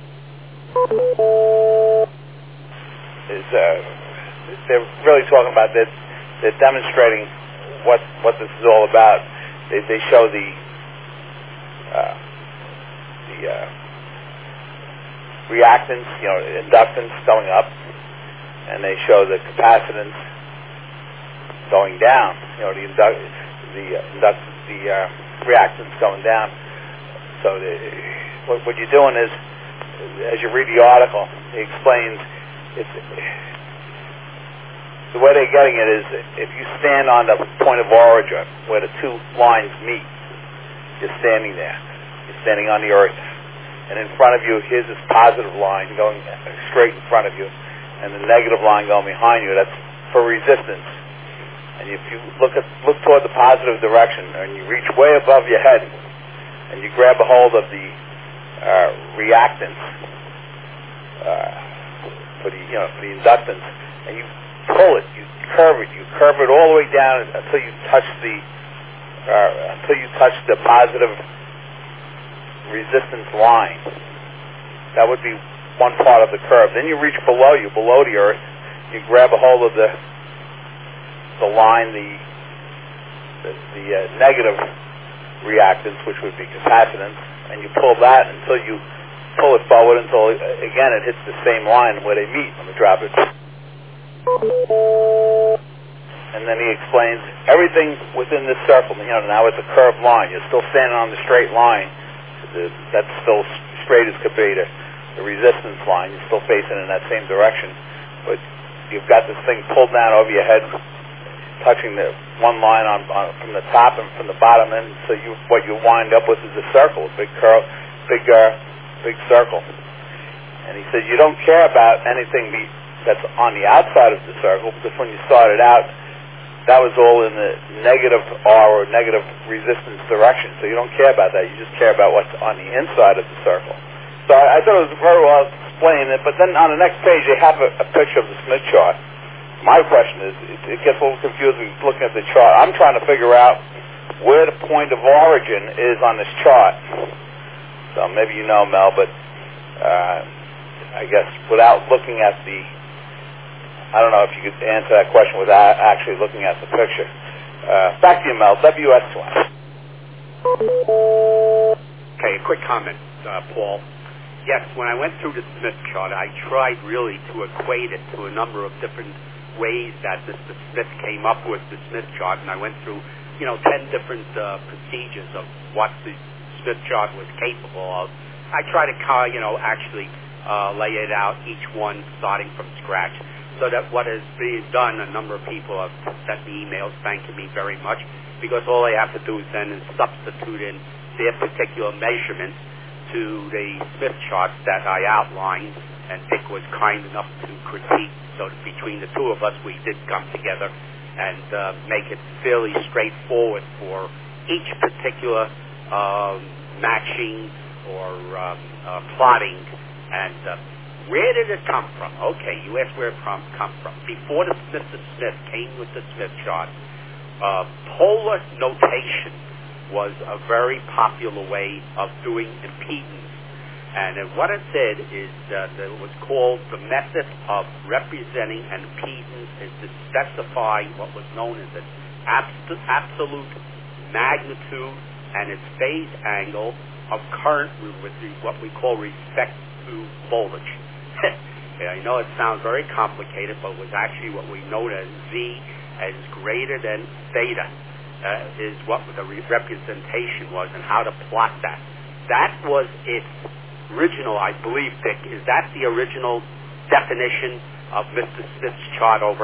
is uh, they're really talking about this. They're demonstrating what what this is all about. They they show the uh, the uh, reactance, you know, inductance going up, and they show the capacitance going down. You know, the induct the uh, induct the uh, reactance going down. So the, what what you're doing is, as you read the article, it explains. It's, the way they're getting it is, if you stand on the point of origin where the two lines meet, you're standing there. You're standing on the earth. And in front of you, here's this positive line going straight in front of you, and the negative line going behind you. That's for resistance. And if you look at look toward the positive direction, and you reach way above your head, and you grab a hold of the uh, reactance, uh, for the you know for the inductance, and you pull it, you curve it, you curve it all the way down until you touch the uh, until you touch the positive resistance line. That would be one part of the curve. Then you reach below you, below the earth. You grab a hold of the the line, the the, the uh, negative reactance, which would be capacitance, and you pull that until you pull it forward until, again, it hits the same line where they meet when they drop it. And then he explains everything within this circle. You know, now it's a curved line. You're still standing on the straight line. The, that's still straight as could be. The, the resistance line, you're still facing in that same direction. But you've got this thing pulled down over your head, touching the one line on, on from the top and from the bottom end. So you, what you wind up with is a circle, a big curl, big, uh, big circle. And he said you don't care about anything be, that's on the outside of the circle, because when you started out, that was all in the negative R or negative resistance direction. So you don't care about that. You just care about what's on the inside of the circle. So I, I thought it was very well explained. But then on the next page, they have a, a picture of the Smith chart. My question is, it, it gets a little confusing looking at the chart. I'm trying to figure out where the point of origin is on this chart. So maybe you know, Mel, but uh, I guess without looking at the, I don't know if you could answer that question without actually looking at the picture. Uh, back to you, Mel. W S twenty. Okay, a quick comment, uh, Paul. Yes, when I went through the Smith chart, I tried really to equate it to a number of different ways that Mister Smith came up with the Smith chart, and I went through, you know, ten different uh, procedures of what the Smith chart was capable of. I try to, you know, actually uh, lay it out, each one starting from scratch, so that what is being done, a number of people have sent me emails thanking me very much, because all they have to do is then is substitute in their particular measurements to the Smith charts that I outlined, and Dick was kind enough to critique. So between the two of us, we did come together and uh, make it fairly straightforward for each particular um, matching or um, uh, plotting. And uh, where did it come from? Okay, you asked where it come from. Before the Mister Smith came with the Smith chart, uh, polar notation was a very popular way of doing impedance. And uh, what it said is uh, that it was called the method of representing an impedance is to specify what was known as an abs- absolute magnitude and its phase angle of current with the, what we call respect to voltage. Yeah, I know it sounds very complicated, but it was actually what we know as Z as greater than theta. Uh, is what the re- representation was and how to plot that. That was its original, I believe, Dick. Is that the original definition of Mister Smith's chart over?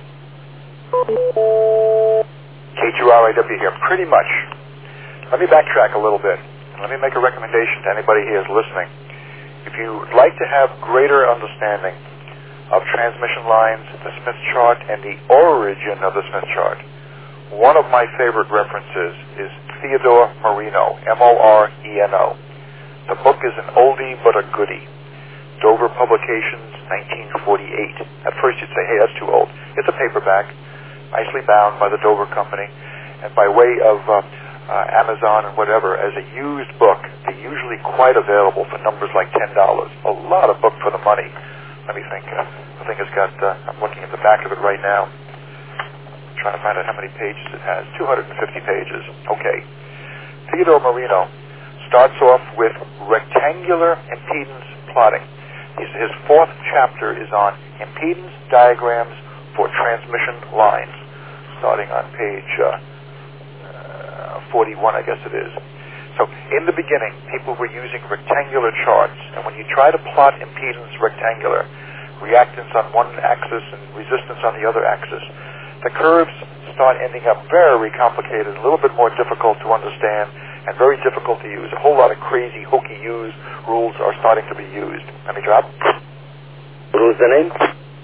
K two R I W here. Pretty much. Let me backtrack a little bit. And let me make a recommendation to anybody here who's listening. If you would like to have greater understanding of transmission lines, the Smith chart, and the origin of the Smith chart, one of my favorite references is Theodore Marino, M O R E N O. The book is an oldie but a goodie. Dover Publications, nineteen forty-eight. At first you'd say, hey, that's too old. It's a paperback, nicely bound by the Dover Company, and by way of uh, uh, Amazon and whatever, as a used book, they're usually quite available for numbers like ten dollars. A lot of book for the money. Let me think. Uh, I think it's got, uh, I'm looking at the back of it right now. Trying to find out how many pages it has. two hundred fifty pages. Okay. Theodore Marino starts off with rectangular impedance plotting. His, his fourth chapter is on impedance diagrams for transmission lines, starting on page uh, uh, forty-one, I guess it is. So in the beginning, people were using rectangular charts, and when you try to plot impedance rectangular, reactance on one axis and resistance on the other axis, the curves start ending up very complicated, a little bit more difficult to understand, and very difficult to use. A whole lot of crazy, hokey use rules are starting to be used. Let me drop. What was the name?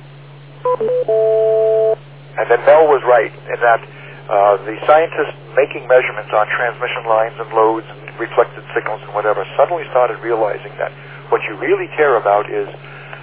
And then Mel was right in that uh, the scientists making measurements on transmission lines and loads and reflected signals and whatever suddenly started realizing that what you really care about is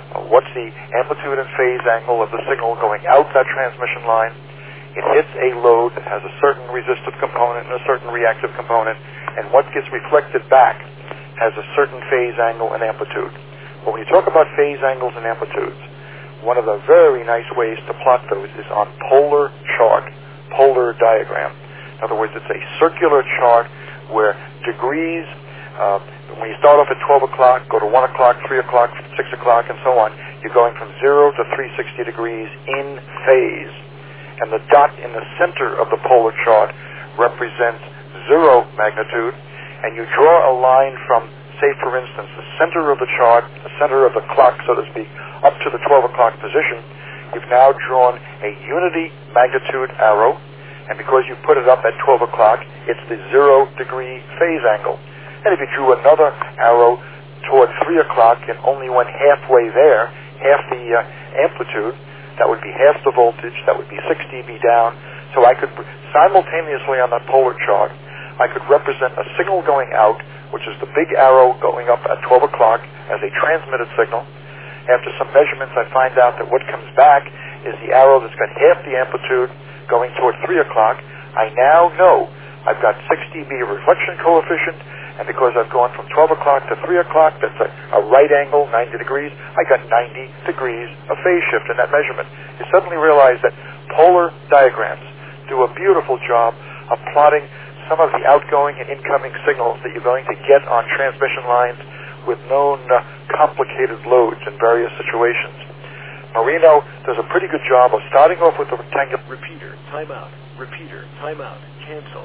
Uh, what's the amplitude and phase angle of the signal going out that transmission line? It hits a load that has a certain resistive component and a certain reactive component, and what gets reflected back has a certain phase angle and amplitude. But when you talk about phase angles and amplitudes, one of the very nice ways to plot those is on polar chart, polar diagram. In other words, it's a circular chart where degrees, uh, when you start off at twelve o'clock, go to one o'clock, three o'clock, six o'clock, and so on, you're going from zero to three hundred sixty degrees in phase. And the dot in the center of the polar chart represents zero magnitude, and you draw a line from, say for instance, the center of the chart, the center of the clock, so to speak, up to the twelve o'clock position. You've now drawn a unity magnitude arrow, and because you put it up at twelve o'clock, it's the zero degree phase angle. And if you drew another arrow toward three o'clock and only went halfway there, half the uh, amplitude, that would be half the voltage, that would be six dB down. So I could, simultaneously on that polar chart, I could represent a signal going out, which is the big arrow going up at twelve o'clock as a transmitted signal. After some measurements, I find out that what comes back is the arrow that's got half the amplitude going toward three o'clock. I now know I've got six dB reflection coefficient, and because I've gone from twelve o'clock to three o'clock, that's a, a right angle, ninety degrees, I got ninety degrees of phase shift in that measurement. You suddenly realize that polar diagrams do a beautiful job of plotting some of the outgoing and incoming signals that you're going to get on transmission lines with known uh, complicated loads in various situations. Marino does a pretty good job of starting off with the rectangular repeater, timeout, repeater, timeout, cancel.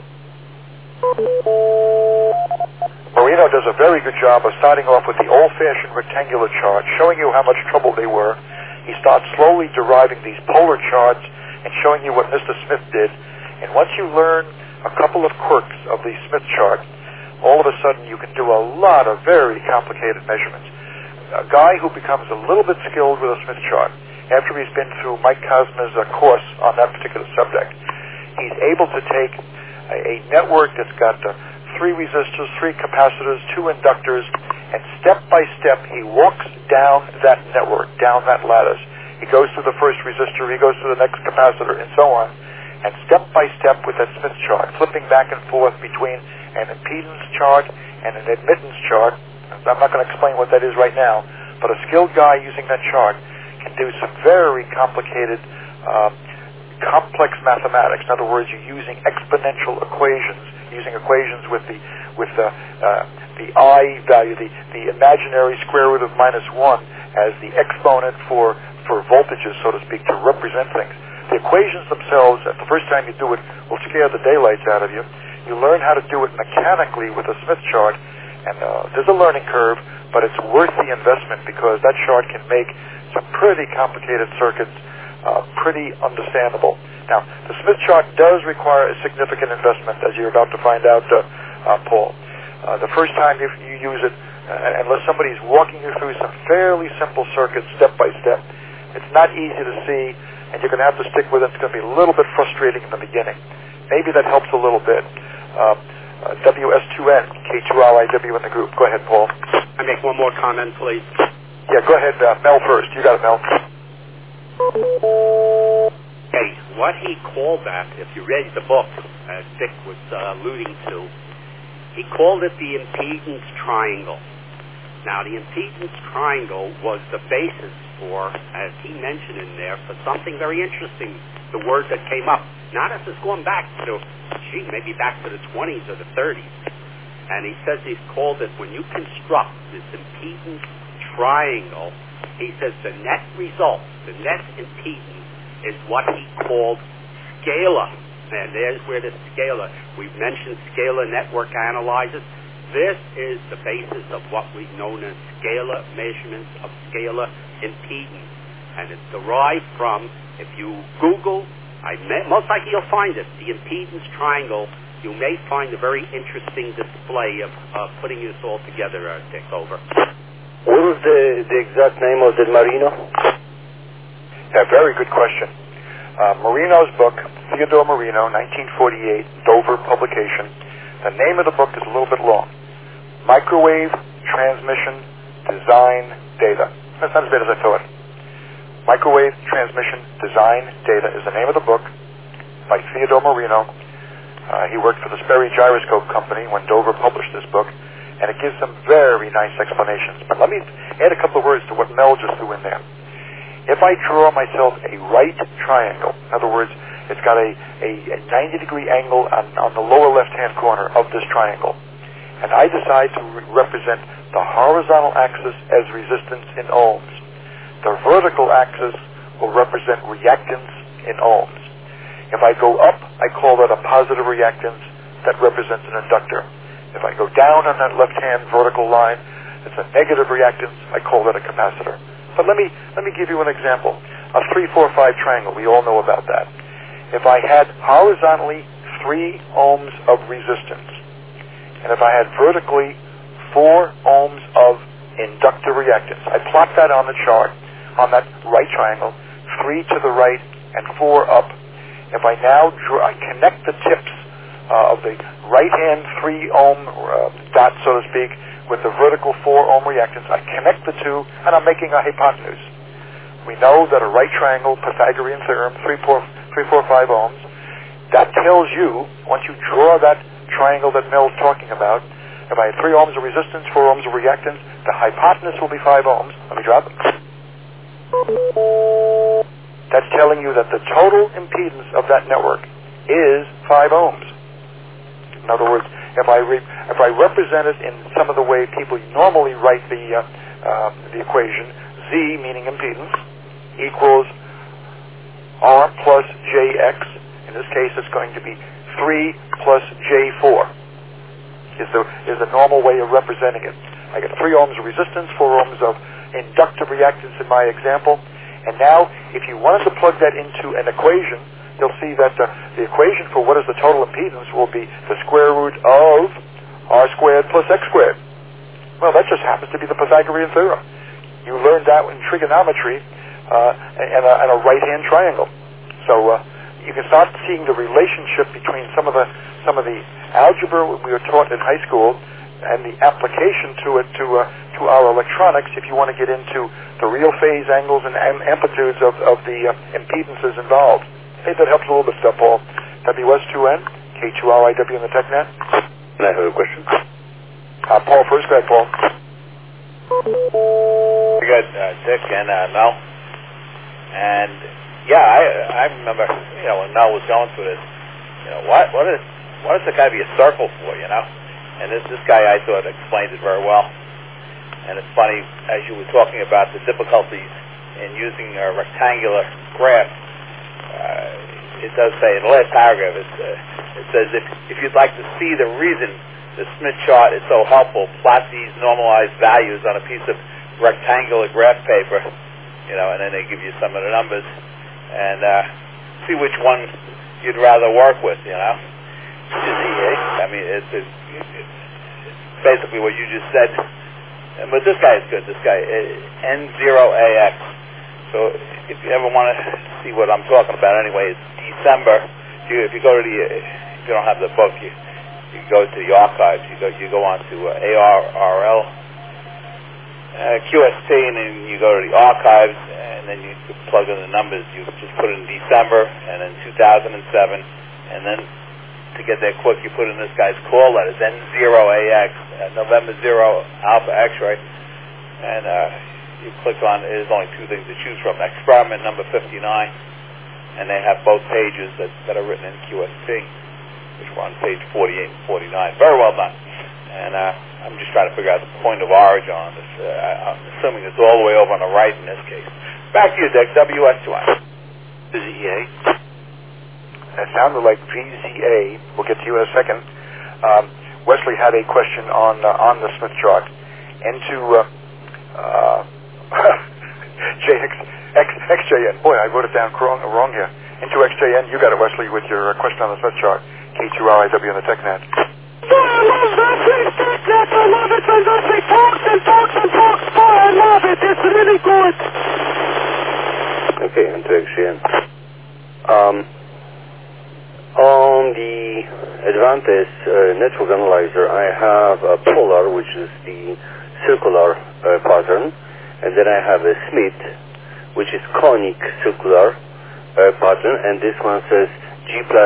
Marino does a very good job of starting off with the old-fashioned rectangular chart, showing you how much trouble they were. He starts slowly deriving these polar charts and showing you what Mister Smith did. And once you learn a couple of quirks of the Smith chart, all of a sudden you can do a lot of very complicated measurements. A guy who becomes a little bit skilled with a Smith chart, after he's been through Mike Cosma's uh, course on that particular subject, he's able to take a, a network that's got uh, three resistors, three capacitors, two inductors, and step by step he walks down that network, down that lattice. He goes to the first resistor, he goes to the next capacitor, and so on. And step by step with that Smith chart, flipping back and forth between an impedance chart and an admittance chart. I'm not going to explain what that is right now, but a skilled guy using that chart can do some very complicated, uh, complex mathematics. In other words, you're using exponential equations, using equations with the with the uh, the I value, the, the imaginary square root of minus one as the exponent for for voltages, so to speak, to represent things. The equations themselves, at the first time you do it, will scare the daylights out of you. You learn how to do it mechanically with a Smith chart, and uh, there's a learning curve, but it's worth the investment because that chart can make some pretty complicated circuits uh, pretty understandable. Now, the Smith chart does require a significant investment, as you're about to find out, uh, uh, Paul. Uh, the first time you, you use it, uh, unless somebody's walking you through some fairly simple circuits step by step, it's not easy to see, and you're going to have to stick with it. It's going to be a little bit frustrating in the beginning. Maybe that helps a little bit. Um, uh, W S two N, K two R I W in the group. Go ahead, Paul. I make one more comment, please. Yeah, go ahead, uh, Mel first. You got it, Mel. Hey, what he called that, if you read the book, as Dick was uh, alluding to, he called it the impedance triangle. Now, the impedance triangle was the basis for, as he mentioned in there, for something very interesting, the word that came up. Now this is going back to, gee, maybe back to the twenties or the thirties. And he says he's called it, when you construct this impedance triangle, he says the net result, the net impedance, is what he called scalar. And there's where the scalar, we've mentioned scalar network analyzers. This is the basis of what we've known as scalar measurements of scalar impedance. And it's derived from, if you Google, I may, most likely you'll find it, the impedance triangle. You may find a very interesting display of uh, putting this all together, uh, Dick, over. What was the, the exact name of the Marino? Yeah, very good question. Uh, Marino's book, Theodore Marino, nineteen forty-eight, Dover publication. The name of the book is a little bit long. Microwave Transmission Design Data. That's not as bad as I thought. Microwave Transmission Design Data is the name of the book by Theodore Marino. Uh, he worked for the Sperry Gyroscope Company when Dover published this book, and it gives some very nice explanations. But let me add a couple of words to what Mel just threw in there. If I draw myself a right triangle, in other words, it's got a, a, a ninety degree angle on, on the lower left-hand corner of this triangle, and I decide to re- represent the horizontal axis as resistance in ohms. The vertical axis will represent reactance in ohms. If I go up, I call that a positive reactance that represents an inductor. If I go down on that left-hand vertical line, it's a negative reactance. I call that a capacitor. But let me let me give you an example. A three four five triangle, we all know about that. If I had horizontally three ohms of resistance, and if I had vertically four ohms of inductor reactance, I plot that on the chart, on that right triangle, three to the right and four up. If I now draw, I connect the tips uh, of the right-hand three ohm uh, dot, so to speak, with the vertical four ohm reactance, I connect the two, and I'm making a hypotenuse. We know that a right triangle, Pythagorean theorem, three, four, three, four, five ohms, that tells you, once you draw that triangle that Mel's talking about, if I had three ohms of resistance, four ohms of reactance, the hypotenuse will be five ohms. Let me drop it. That's telling you that the total impedance of that network is five ohms. In other words, if I re- if I represent it in some of the way people normally write the uh, uh, the equation, Z meaning impedance equals R plus J X. In this case, it's going to be three plus J four. Is the is the normal way of representing it. I get three ohms of resistance, four ohms of inductive reactance in my example, and now if you wanted to plug that into an equation, you'll see that uh, the equation for what is the total impedance will be the square root of R squared plus X squared. Well, that just happens to be the Pythagorean theorem. You learned that in trigonometry uh, and, a, and a right-hand triangle. So uh, you can start seeing the relationship between some of the some of the algebra we were taught in high school and the application to it to uh, to our electronics. If you want to get into the real phase angles and am- amplitudes of, of the uh, impedances involved. I think that helps a little bit, stuff, Paul. W S two N, K two R I W in the TechNet. And I have a question. Uh, Paul first. Go ahead, Paul. We got uh, Dick and uh, Mel. And, yeah, I I remember, you know, when Mel was going through this, you know, what what is what is it got to be a circle for, you know? And this, this guy, I thought, explained it very well. And it's funny, as you were talking about the difficulties in using a rectangular graph, Uh, it does say in the last paragraph, it, uh, it says if, if you'd like to see the reason the Smith chart is so helpful, plot these normalized values on a piece of rectangular graph paper, you know, and then they give you some of the numbers, and uh, see which one you'd rather work with, you know. I mean, it's, it's, it's basically what you just said. But this guy is good, this guy, N zero A X. So if you ever want to see what I'm talking about, anyway, it's December. If you, if you go to the, if you don't have the book, you you go to the archives. You go you go on to uh, A R R L, uh, Q S T, and then you go to the archives, and then you plug in the numbers. You just put in December, and then two thousand seven, and then to get there quick, you put in this guy's call letters, N zero A X, uh, November zero Alpha X-ray, and uh, you click on, there's only two things to choose from, experiment number fifty-nine, and they have both pages that, that are written in Q S T, which were on page forty-eight and forty-nine. Very well done. And uh, I'm just trying to figure out the point of origin on this. Uh, I'm assuming it's all the way over on the right in this case. Back to you, Dick, W S two N. Z A. That sounded like V Z A. We'll get to you in a second. Um, Wesley had a question on uh, on the Smith chart. Into uh, uh, J X, X, X J N. Boy, I wrote it down wrong, wrong here. Into X J N. You got it, Wesley, with your uh, question on the Smith chart. K two R I W in the TechNet. I love that big TechNet. I love it. I love it. Talks and talks and talks. Boy, I love it. It's really good. Okay, into X J N. Um, on the Advantage uh, network analyzer, I have a polar, which is the circular uh, pattern, and then I have a Smith, which is conic circular uh, pattern, and this one says G plus